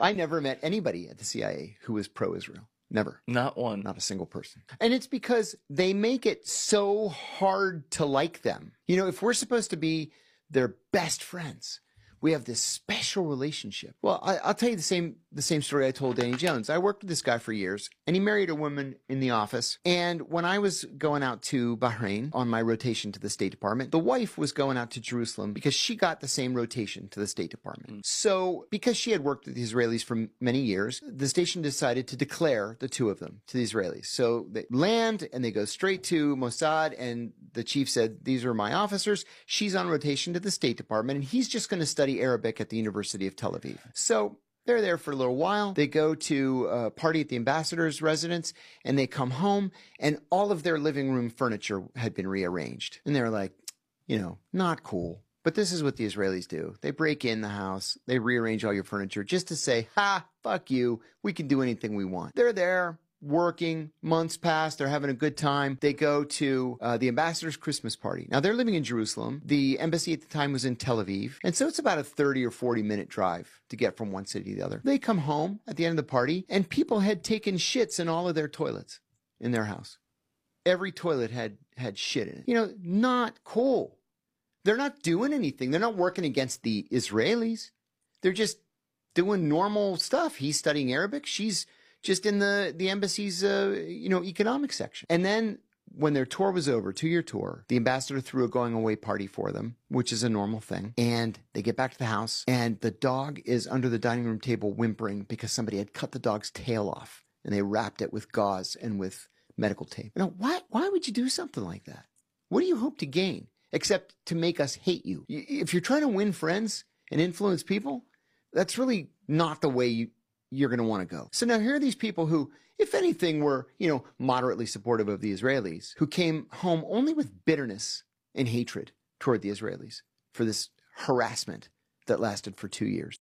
I never met anybody at the CIA who was pro-Israel. Never. Not one. Not a single person. And it's because they make it so hard to like them. You know, if we're supposed to be their best friends, we have this special relationship. Well, I'll tell you the same story I told Danny Jones. I worked with this guy for years, and he married a woman in the office. And when I was going out to Bahrain on my rotation to the State Department, the wife was going out to Jerusalem because she got the same rotation to the State Department. So because she had worked with the Israelis for many years, the station decided to declare the two of them to the Israelis. So they land and they go straight to Mossad, and the chief said, these are my officers. She's on rotation to the State Department, and he's just going to study Arabic at the University of Tel Aviv. So they're there for a little while. They go to a party at the ambassador's residence, and they come home, and all of their living room furniture had been rearranged. And they're like, you know, not cool. But this is what the Israelis do. They break in the house. They rearrange all your furniture just to say, ha, fuck you. We can do anything we want. They're there, working. Months pass. They're having a good time. They go to the ambassador's Christmas party. Now, they're living in Jerusalem. The embassy at the time was in Tel Aviv. And so it's about a 30 or 40-minute drive to get from one city to the other. They come home at the end of the party, and people had taken shits in all of their toilets in their house. Every toilet had shit in it. You know, not cool. They're not doing anything. They're not working against the Israelis. They're just doing normal stuff. He's studying Arabic. She's just in the embassy's, economic section. And then when their tour was over, 2-year tour, the ambassador threw a going away party for them, which is a normal thing. And they get back to the house, and the dog is under the dining room table whimpering because somebody had cut the dog's tail off, and they wrapped it with gauze and with medical tape. You know, why would you do something like that? What do you hope to gain except to make us hate you? If you're trying to win friends and influence people, that's really not the way you're going to want to go. So now here are these people who, if anything, were, moderately supportive of the Israelis, who came home only with bitterness and hatred toward the Israelis for this harassment that lasted for 2 years.